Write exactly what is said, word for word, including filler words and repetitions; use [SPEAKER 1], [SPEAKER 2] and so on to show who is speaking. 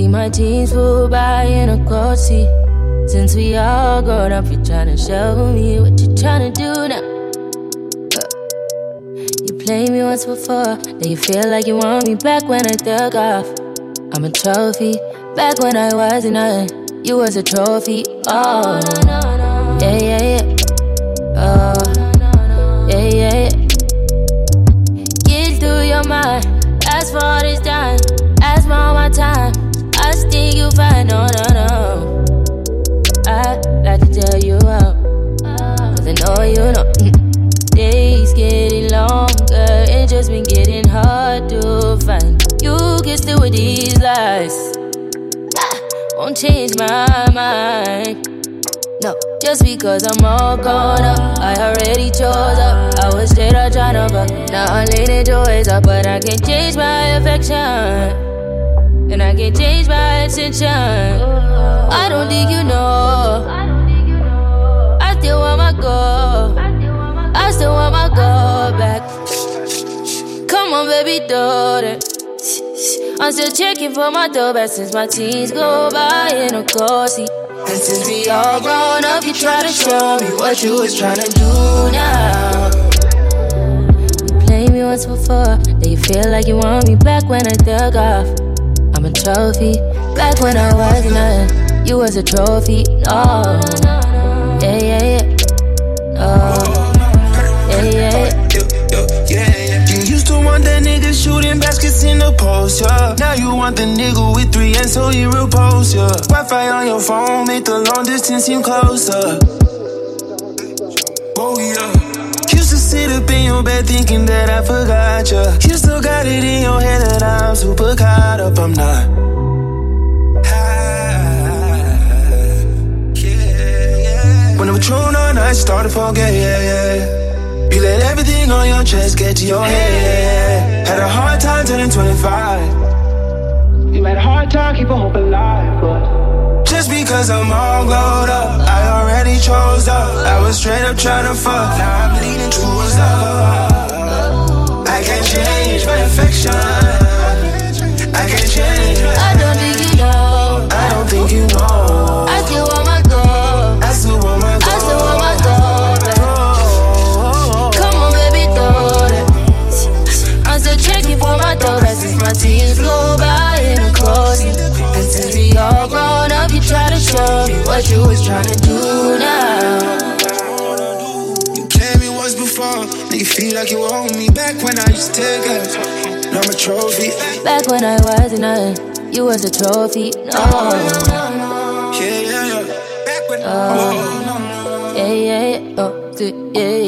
[SPEAKER 1] my teens flew by in a car seat. Since we all grown up, you're tryna show me what you tryna do now. You played me once before, now you feel like you want me back when I took off. I'm a trophy, back when I wasn't nothing, you was a trophy. Oh, yeah, yeah, yeah. Oh, yeah, yeah, yeah. Get through your mind, ask for all this time, ask for all my time. I think you fine, no, no, no. I'd like to tell you out, cause I know you know. Days getting longer, it just been getting hard to find. You can still with these lies, won't change my mind. No, just because I'm all grown up, I already chose up. I was straight up tryna fuck, now I'm leaning towards up. But I can't change my affection, and I can't change my attention. I don't think you know, I still want my girl, I still want my girl back. Come on baby, do that. I'm still checking for my door back since my teens go by in a car seat. And since we all grown up, you try to show me what you was trying to do now. You played me once before, now you feel like you want me back when I took off. I'm a trophy, back when I wasn't nothing, you was a trophy. Oh, yeah, yeah, yeah. Oh, yeah, yeah, yeah.
[SPEAKER 2] You used to want that nigga shooting baskets in the post, yeah. Now you want the nigga with three and so you repose, yeah. Wi-Fi on your phone make the long distance seem closer. Oh yeah. Used to sit up in your bed thinking that I forgot ya. You still got it in your head that I'm super caught up, I'm not. When I'm true, no, I started to forget, yeah, yeah. You let everything on your chest get to your head. Had a hard time turning twenty-five. You had a hard time keeping hope alive, but just because I'm all glowed up, I already chose up. I was straight up trying to fuck, now I'm leaning towards love. I can't change my affection, I can't change my
[SPEAKER 1] I don't think you know,
[SPEAKER 2] I don't think you know.
[SPEAKER 1] I still want my girl,
[SPEAKER 2] I still want my girl,
[SPEAKER 1] I still want my girl back. Come on baby, throw that. I'm still checking for my door back since my teens flew by in a car seat. And since we all grown up, you try to show me what you was trying to do now.
[SPEAKER 2] You played me once before, now you feel like you own me. Back when I used to take it, now I'm a trophy.
[SPEAKER 1] Back when I wasn't nothing, you was a trophy. Oh,
[SPEAKER 2] yeah, yeah, yeah. Back when
[SPEAKER 1] oh, yeah, yeah, yeah. Oh, yeah,